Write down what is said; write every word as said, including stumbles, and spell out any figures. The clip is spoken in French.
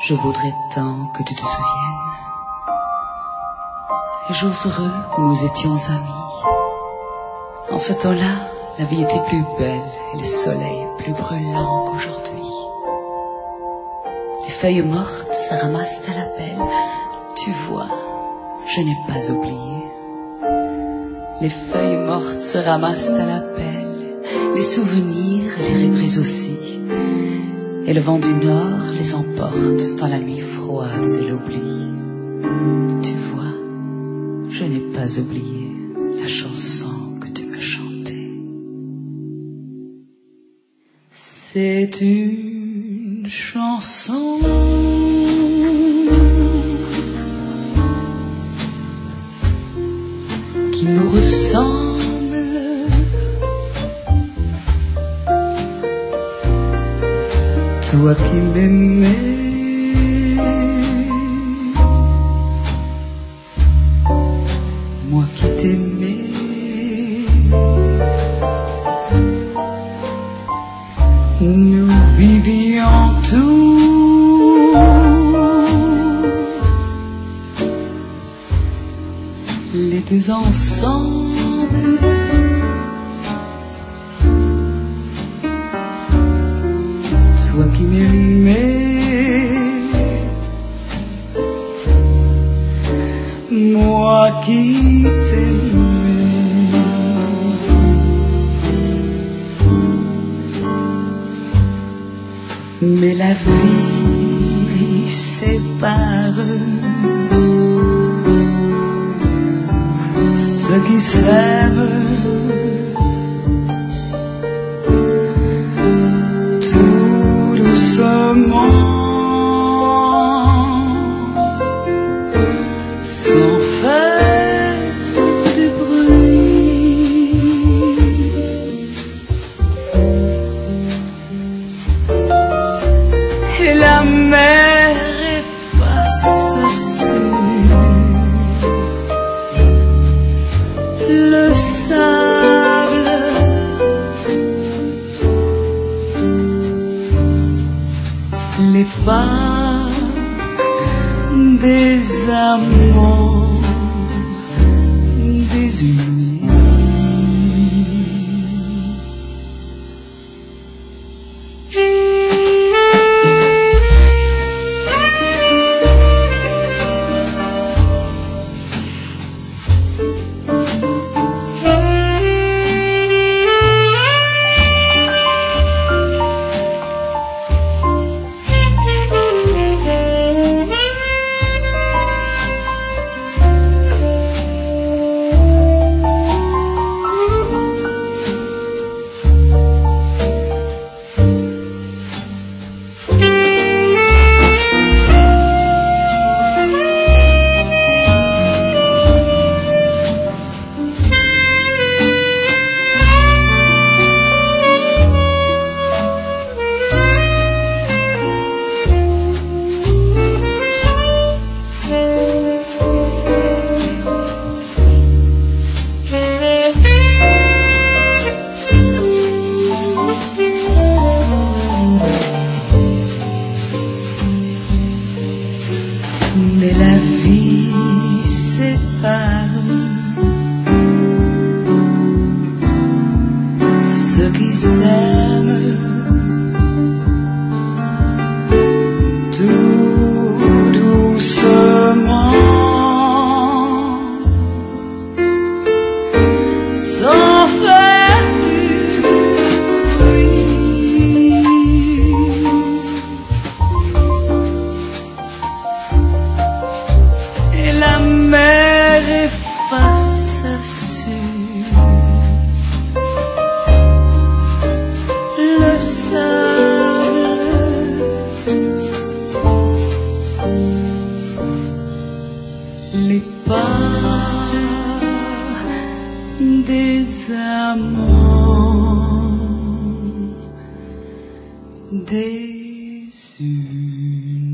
Je voudrais tant que tu te souviennes. Les jours heureux où nous étions amis. En ce temps-là, la vie était plus belle et le soleil plus brûlant qu'aujourd'hui. Les feuilles mortes se ramassent à la pelle. Tu vois, je n'ai pas oublié. Les feuilles mortes se ramassent à la pelle. Les souvenirs, les rêveries aussi. Et le vent du nord les emporte dans la nuit froide de l'oubli. Tu vois, je n'ai pas oublié la chanson que tu me chantais. C'est une chanson qui nous ressemble. Toi qui m'aimais, moi qui t'aimais, nous vivions tout, les deux ensemble. Toi qui m'aimais, moi qui t'aimais, mais la vie sépare ceux qui s'aiment. Sans faire de bruit, et la mer efface sur le sable les pas des amants désunis. Mais la vie sépare ceux qui s'aiment tout doucement, sans faire du bruit. Et la mer efface sur le sable les pas des amants désunis.